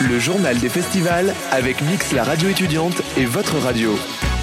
Le journal des festivals avec Mix, la radio étudiante et votre radio.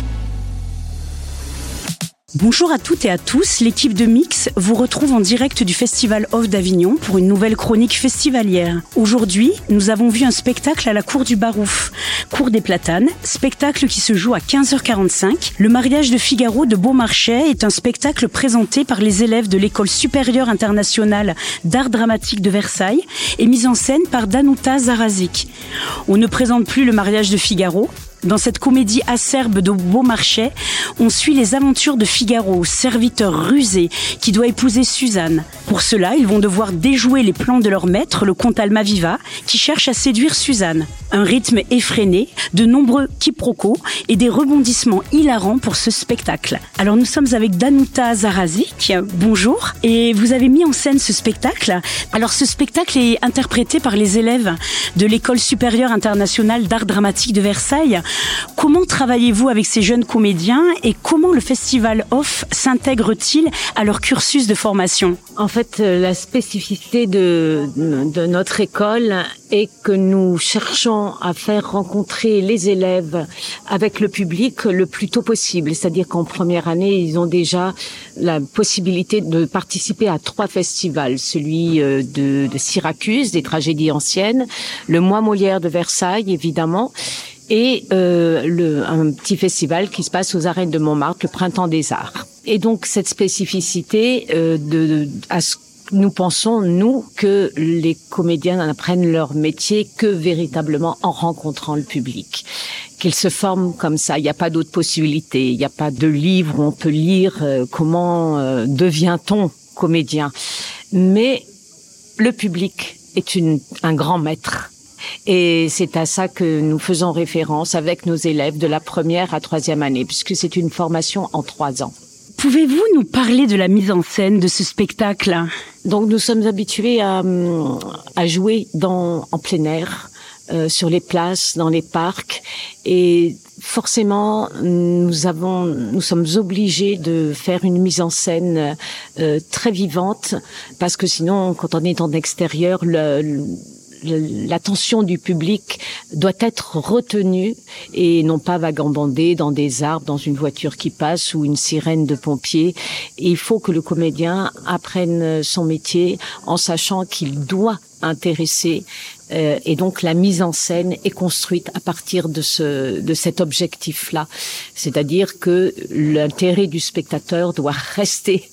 Bonjour à toutes et à tous, l'équipe de Mix vous retrouve en direct du Festival Off d'Avignon pour une nouvelle chronique festivalière. Aujourd'hui, nous avons vu un spectacle à la Cour du Barouf, Cour des Platanes, spectacle qui se joue à 15h45. Le mariage de Figaro de Beaumarchais est un spectacle présenté par les élèves de l'École supérieure internationale d'art dramatique de Versailles et mis en scène par Danuta Zarazic. On ne présente plus le mariage de Figaro. Dans cette comédie acerbe de Beaumarchais, on suit les aventures de Figaro, serviteur rusé qui doit épouser Suzanne. Pour cela, ils vont devoir déjouer les plans de leur maître, le comte Almaviva, qui cherche à séduire Suzanne. Un rythme effréné, de nombreux quiproquos et des rebondissements hilarants pour ce spectacle. Alors nous sommes avec Danuta Zarazic, bonjour, et vous avez mis en scène ce spectacle. Alors ce spectacle est interprété par les élèves de l'École supérieure internationale d'art dramatique de Versailles. Comment travaillez-vous avec ces jeunes comédiens et comment le Festival Off s'intègre-t-il à leur cursus de formation ? En fait, la spécificité de notre école est que nous cherchons à faire rencontrer les élèves avec le public le plus tôt possible. C'est-à-dire qu'en première année, ils ont déjà la possibilité de participer à 3 festivals. Celui de Syracuse, des tragédies anciennes, le Mois Molière de Versailles, évidemment, et un petit festival qui se passe aux Arènes de Montmartre, le Printemps des Arts. Et donc cette spécificité, nous pensons, nous, que les comédiens n'apprennent leur métier que véritablement en rencontrant le public. Qu'ils se forment comme ça, il n'y a pas d'autre possibilité, il n'y a pas de livre où on peut lire comment devient-on comédien. Mais le public est un grand maître. Et c'est à ça que nous faisons référence avec nos élèves de la première à 3e année, puisque c'est une formation en 3 ans. Pouvez-vous nous parler de la mise en scène de ce spectacle ? Donc nous sommes habitués à jouer en plein air, sur les places, dans les parcs, et forcément nous sommes obligés de faire une mise en scène très vivante, parce que sinon, quand on est en extérieur, l'attention du public doit être retenue et non pas vagabonder dans des arbres, dans une voiture qui passe ou une sirène de pompiers. Et il faut que le comédien apprenne son métier en sachant qu'il doit intéresser. Et donc la mise en scène est construite à partir de cet objectif-là. C'est-à-dire que l'intérêt du spectateur doit rester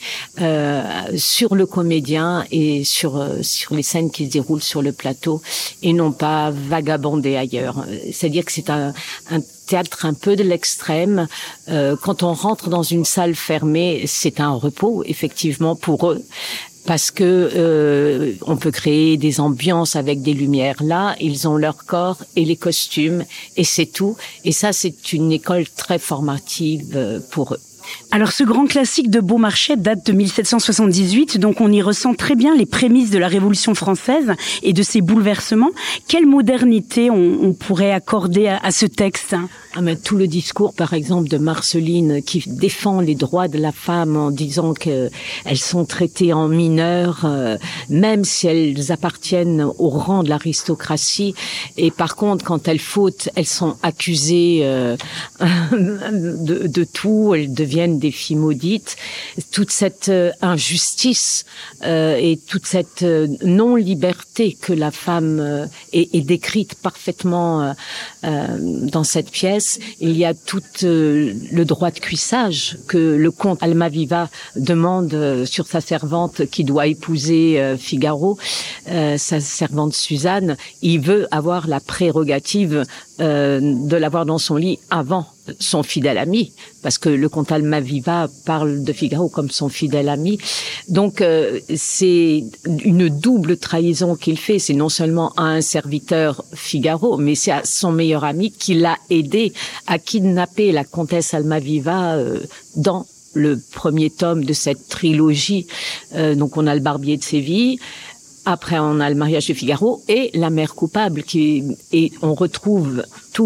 sur le comédien et sur les scènes qui se déroulent sur le plateau et non pas vagabonder ailleurs. C'est-à-dire que c'est un théâtre un peu de l'extrême. Quand on rentre dans une salle fermée, c'est un repos, effectivement, pour eux. Parce que on peut créer des ambiances avec des lumières. Là, ils ont leur corps et les costumes, et c'est tout. Et ça, c'est une école très formative pour eux. Alors ce grand classique de Beaumarchais date de 1778, donc on y ressent très bien les prémices de la Révolution française et de ses bouleversements. Quelle modernité on pourrait accorder à ce texte ? Mais tout le discours, par exemple, de Marceline, qui défend les droits de la femme en disant qu'elles sont traitées en mineures, même si elles appartiennent au rang de l'aristocratie. Et par contre, quand elles fautent, elles sont accusées de tout, elles deviennent des filles maudites. Toute cette injustice et toute cette non-liberté que la femme est décrite parfaitement dans cette pièce. Il y a tout le droit de cuissage que le comte Almaviva demande sur sa servante qui doit épouser Figaro, sa servante Suzanne. Il veut avoir la prérogative de l'avoir dans son lit avant son fidèle ami, parce que le comte Almaviva parle de Figaro comme son fidèle ami. Donc c'est une double trahison qu'il fait. C'est non seulement à un serviteur Figaro, mais c'est à son meilleur ami qui l'a aidé à kidnapper la comtesse Almaviva dans le premier tome de cette trilogie. Donc on a le Barbier de Séville. Après, on a le mariage de Figaro et la mère coupable et on retrouve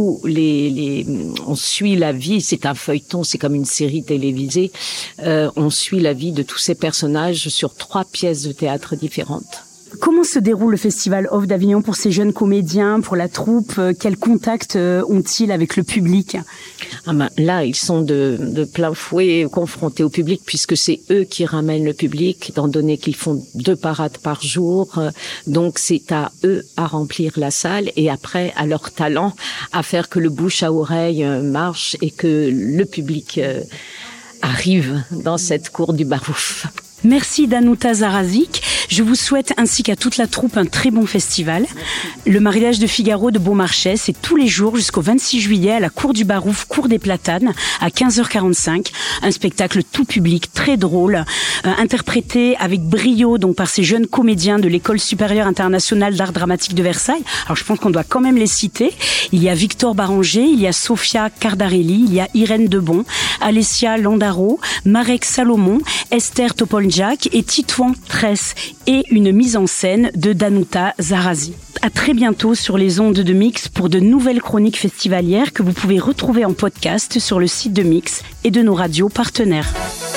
on suit la vie, c'est un feuilleton, c'est comme une série télévisée, on suit la vie de tous ces personnages sur 3 pièces de théâtre différentes. Comment se déroule le Festival Off d'Avignon pour ces jeunes comédiens, pour la troupe? Quels contacts ont-ils avec le public? Là, ils sont de plein fouet confrontés au public puisque c'est eux qui ramènent le public, étant donné qu'ils font 2 parades par jour. Donc, c'est à eux à remplir la salle et après, à leur talent, à faire que le bouche à oreille marche et que le public arrive dans cette cour du Barouf. Merci Danuta Zarazic. Je vous souhaite ainsi qu'à toute la troupe un très bon festival. Le Mariage de Figaro de Beaumarchais, c'est tous les jours jusqu'au 26 juillet à la Cour du Barouf, Cour des Platanes, à 15h45. Un spectacle tout public, très drôle, interprété avec brio donc par ces jeunes comédiens de l'École supérieure internationale d'art dramatique de Versailles. Alors je pense qu'on doit quand même les citer. Il y a Victor Baranger, il y a Sofia Cardarelli, il y a Irène Debon, Alessia Landaro, Marek Salomon, Esther Topolnjak et Titouan Tress, et une mise en scène de Danuta Zarazic. À très bientôt sur les ondes de Mix pour de nouvelles chroniques festivalières que vous pouvez retrouver en podcast sur le site de Mix et de nos radios partenaires.